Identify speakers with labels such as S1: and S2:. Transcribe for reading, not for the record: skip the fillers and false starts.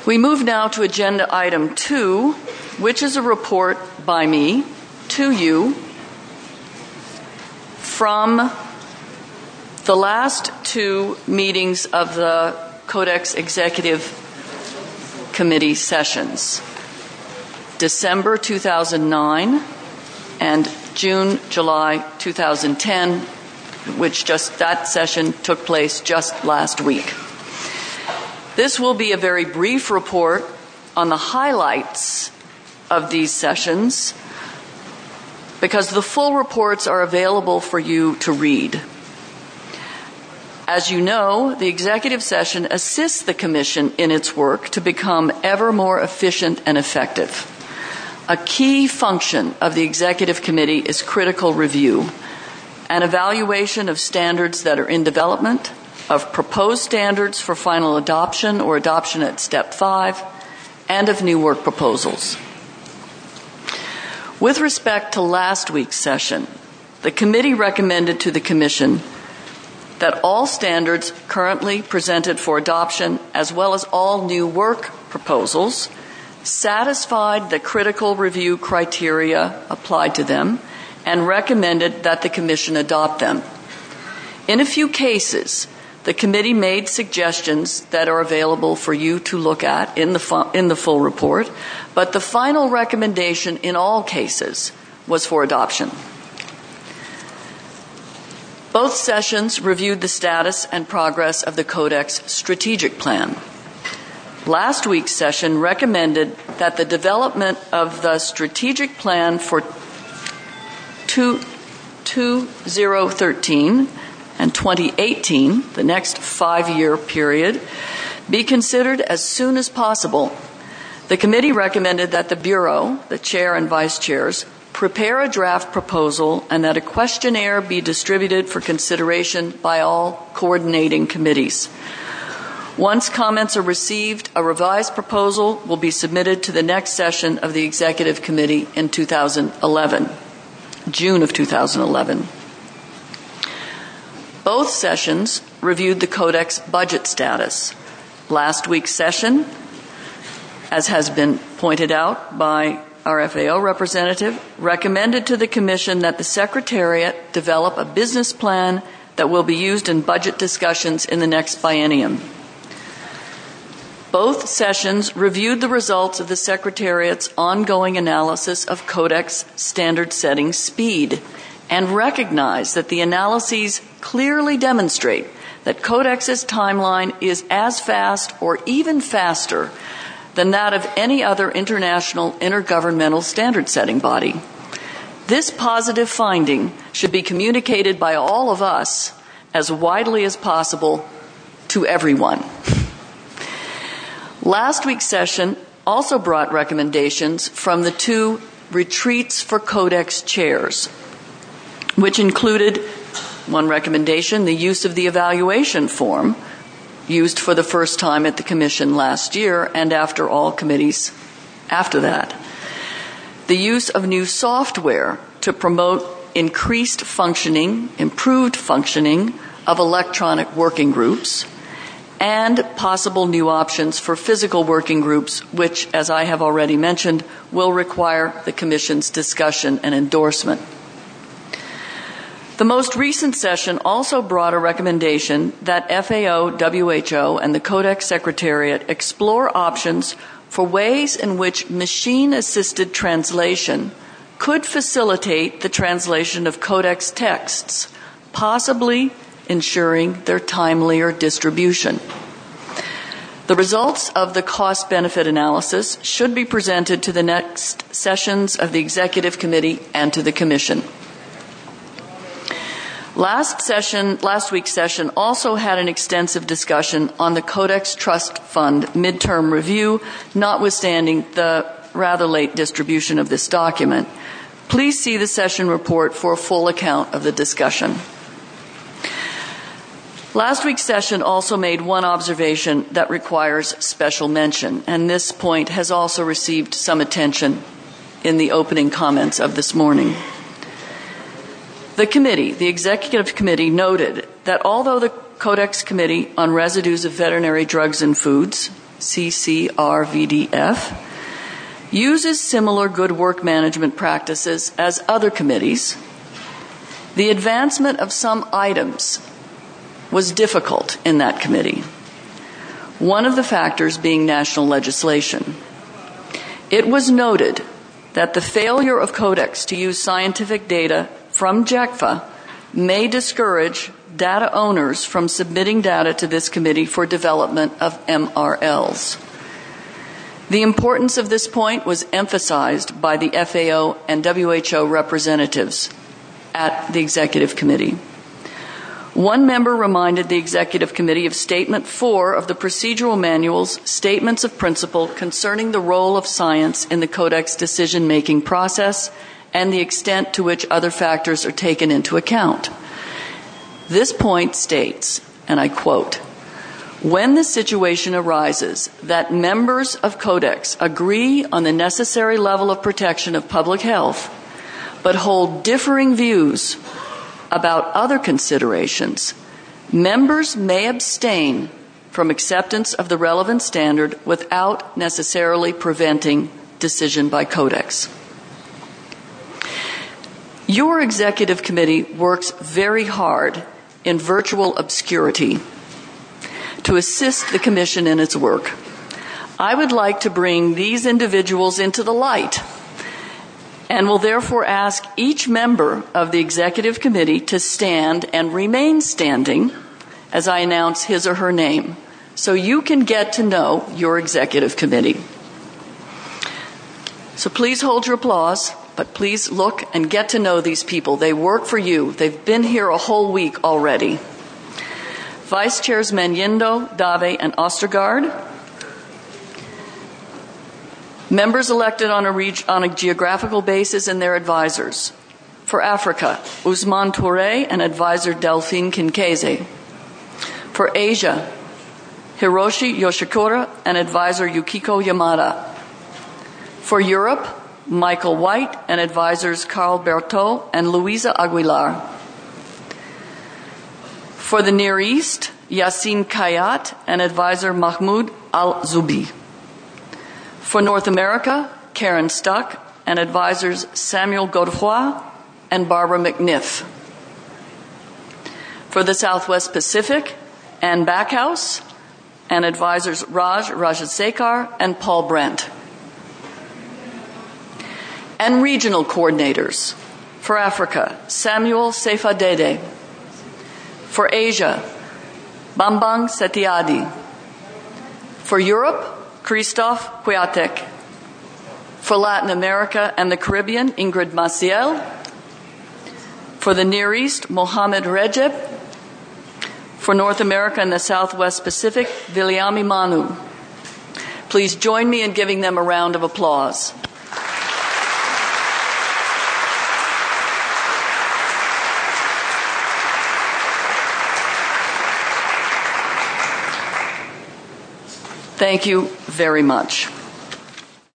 S1: We move now to agenda item 2, which is a report by me to you from the last 2 meetings of the Codex Executive Committee sessions, December 2009 and June-July 2010, which that session took place just last week. This will be a very brief report on the highlights of these sessions because the full reports are available for you to read. As you know, the executive session assists the Commission in its work to become ever more efficient and effective. A key function of the Executive Committee is critical review, an evaluation of standards that are in development, of proposed standards for final adoption or adoption at Step 5, and of new work proposals. With respect to last week's session, the Committee recommended to the Commission that all standards currently presented for adoption, as well as all new work proposals, satisfied the critical review criteria applied to them and recommended that the Commission adopt them. In a few cases, the Committee made suggestions that are available for you to look at in the full report, but the final recommendation in all cases was for adoption. Both sessions reviewed the status and progress of the Codex Strategic Plan. Last week's session recommended that the development of the Strategic Plan for 2013 and 2018, the next 5-year period, be considered as soon as possible. The Committee recommended that the Bureau, the Chair and Vice Chairs, prepare a draft proposal and that a questionnaire be distributed for consideration by all coordinating committees. Once comments are received, a revised proposal will be submitted to the next session of the Executive Committee in June of 2011. Both sessions reviewed the Codex budget status. Last week's session, as has been pointed out by our FAO representative, recommended to the Commission that the Secretariat develop a business plan that will be used in budget discussions in the next biennium. Both sessions reviewed the results of the Secretariat's ongoing analysis of Codex standard setting speed and recognized that the analyses clearly demonstrate that Codex's timeline is as fast or even faster than that of any other international intergovernmental standard-setting body. This positive finding should be communicated by all of us as widely as possible to everyone. Last week's session also brought recommendations from the 2 retreats for Codex chairs, which included one recommendation, the use of the evaluation form used for the first time at the Commission last year and after all committees after that. The use of new software to promote improved functioning of electronic working groups, and possible new options for physical working groups, which, as I have already mentioned, will require the Commission's discussion and endorsement. The most recent session also brought a recommendation that FAO, WHO, and the Codex Secretariat explore options for ways in which machine-assisted translation could facilitate the translation of Codex texts, possibly ensuring their timelier distribution. The results of the cost-benefit analysis should be presented to the next sessions of the Executive Committee and to the Commission. Last week's session also had an extensive discussion on the Codex Trust Fund midterm review, notwithstanding the rather late distribution of this document. Please see the session report for a full account of the discussion. Last week's session also made one observation that requires special mention, and this point has also received some attention in the opening comments of this morning. The Executive Committee, noted that although the Codex Committee on Residues of Veterinary Drugs and Foods, CCRVDF, uses similar good work management practices as other committees, the advancement of some items was difficult in that committee, one of the factors being national legislation. It was noted that the failure of Codex to use scientific data from JECFA may discourage data owners from submitting data to this committee for development of MRLs. The importance of this point was emphasized by the FAO and WHO representatives at the Executive Committee. One member reminded the Executive Committee of Statement 4 of the Procedural Manual's Statements of Principle concerning the role of science in the Codex decision-making process and the extent to which other factors are taken into account. This point states, and I quote, "When the situation arises that members of Codex agree on the necessary level of protection of public health, but hold differing views about other considerations, members may abstain from acceptance of the relevant standard without necessarily preventing decision by Codex." Your Executive Committee works very hard in virtual obscurity to assist the Commission in its work. I would like to bring these individuals into the light and will therefore ask each member of the Executive Committee to stand and remain standing as I announce his or her name, so you can get to know your Executive Committee. So please hold your applause, but please look and get to know these people. They work for you. They've been here a whole week already. Vice Chairs Menyindo, Dave, and Ostergaard. Members elected on a geographical basis and their advisors. For Africa, Ousmane Touré and advisor Delphine Kinkeze. For Asia, Hiroshi Yoshikura and advisor Yukiko Yamada. For Europe, Michael White and advisors Carl Berthaud and Luisa Aguilar. For the Near East, Yassine Kayat and advisor Mahmoud Al-Zubi. For North America, Karen Stuck and advisors Samuel Godefroy and Barbara McNiff. For the Southwest Pacific, Ann Backhouse and advisors Raj Rajasekar and Paul Brent. And regional coordinators. For Africa, Samuel Sefadede. For Asia, Bambang Setiadi. For Europe, Christophe Kwiatek. For Latin America and the Caribbean, Ingrid Maciel. For the Near East, Mohammed Rejeb. For North America and the Southwest Pacific, Viliami Manu. Please join me in giving them a round of applause. Thank you very much.